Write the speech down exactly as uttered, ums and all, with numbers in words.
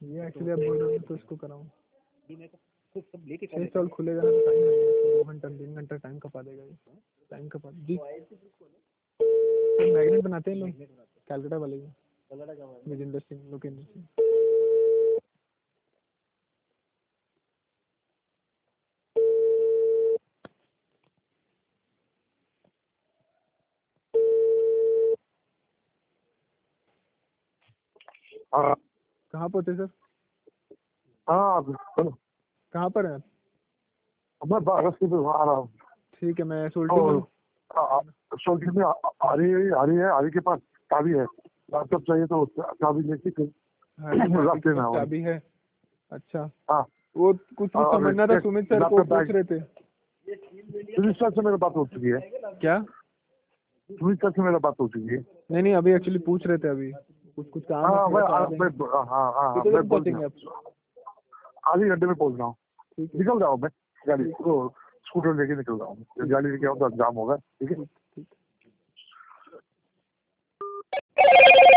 ये एक्चुअली अब बोल रहे हो तो इसको कराऊँ छः साल खुलेगा ना तो टाइम लगेगा, दो घंटा तीन घंटा टाइम कपा देगा ये, टाइम कपा जी। मैग्नेट बनाते हैं लोग कैलकाटा वाले विजेंद्र सिंह लोकेंद्र सिंह। हाँ कहाँ पहुँचे सर? हाँ चलो। कहाँ पर है? मैं रस्ते पे आ रहा हूँ। ठीक है, मैं सोल्टी में सोल्टी में हरी हरी है, हरी के पास चाबी है, लैपटॉप चाहिए तो चाबी लेके फिर रास्ते में आओ। चाबी है? अच्छा हाँ वो कुछ कुछ समझना था, सुमित सर को पूछ रहे थे। सुमित सर से मेरी बात हो चुकी है। क्या? सुमित सर से मेरी बात हो चुकी है। नहीं नहीं अभी एक्चुअली पूछ रहे थे, अभी कुछ कुछ काम हाँ मैं है। हाँ हाँ कितने पहुंचेंगे आप? आधे घंटे में पहुंच रहा हूँ। निकल जाओ, मैं गाड़ी को स्कूटर लेके निकल रहा हूँ। गाड़ी लेके आऊँ तो जाम होगा। ठीक है।